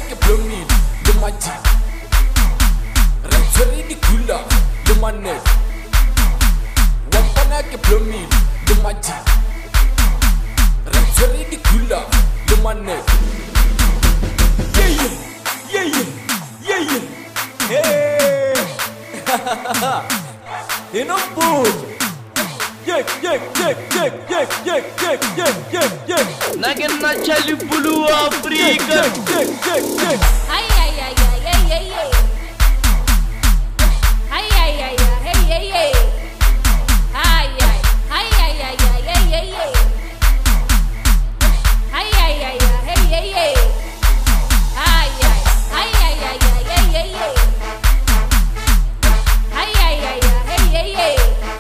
ke blomile le madi re tshwere dikula le manet wa mpona ke blomile le madi re tshwere dikula le manet hey inombulu Nagena chali bulu Africa. Ay ay ay ay ay ay ay. Ay ay ay ay ay ay. Ay ay ay ay ay ay ay ay. Ay ay ay ay ay ay ay. Ay ay ay ay ay ay ay ay. Ay ay ay ay ay ay.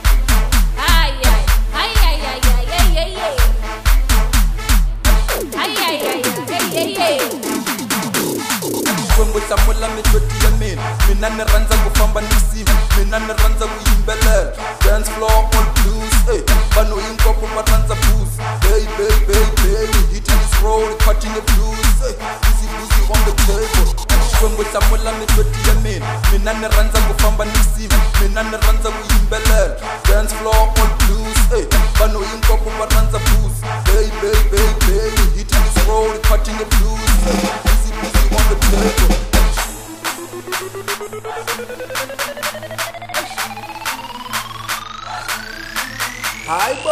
Kwembo samula methodi ya mina ni rhandza ku famba nisimu mina ni rhandza ku yimbelela dance floor all blues vanhu hinkwavo va rhandza blues baby we hitting this road cutting the blues busy on the table Kwembo samula methodi ya mina ni rhandza ku famba nisimu mina ni rhandza ku yimbelela dance floor all blues vanhu hinkwavo va rhandza blues baby we hitting this road cutting the blues busy on the table Hi, bro.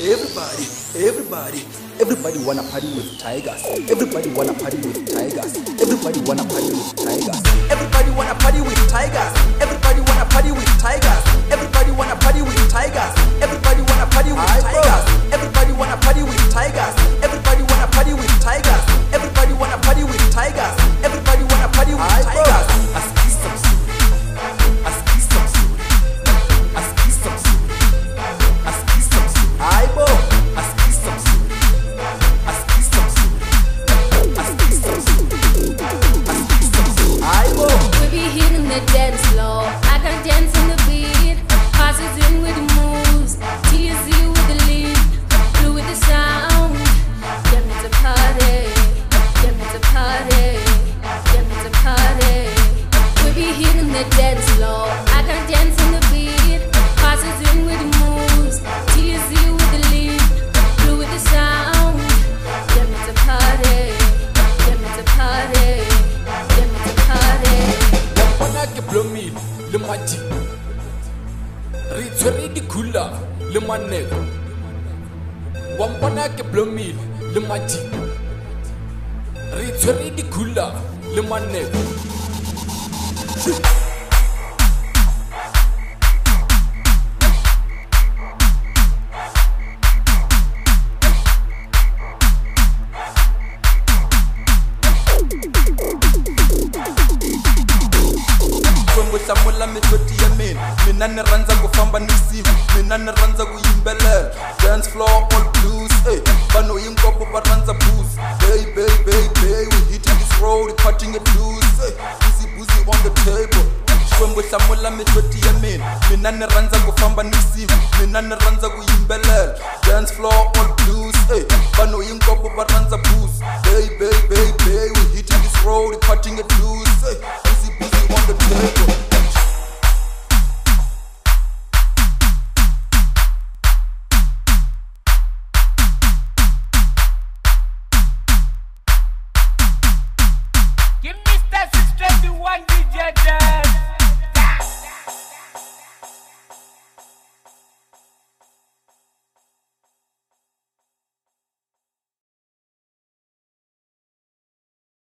Everybody wanna party with tigers. Everybody wanna party with tigers. Everybody wanna party with tigers. Everybody wanna party with tigers. Everybody wanna party with tigers. Everybody wanna party with tigers. Everybody wanna party with tigers. Everybody wanna party with tigers. Everybody wanna party with tigers. Everybody wanna party with tigers. Everybody wanna party with tigers. The dance floor, I can dance on the beat. Passes in with the moves, TZ with the lead, blue with the sound. Get me to party, get me to party, get me to party. We be hitting the dance floor, I can dance on the beat. Passes in with the moves, TZ with the lead, blue with the sound. Get me to party, get me to party, get me to party. Ke blomile le madi re tshwere dikula le maneko wa mpona ke blomile le madi re tshwere dikula le maneko samula methodi ya mina ni rhandza ku famba nisimu mina ni rhandza ku yimbelela dance floor all blues vanhu hinkwavo va rhandza blues baby we hitting this road cutting the blues busy on the table Kwembo samula methodi ya mina ni rhandza ku famba nisimu mina ni rhandza ku yimbelela dance floor all blues vanhu hinkwavo va rhandza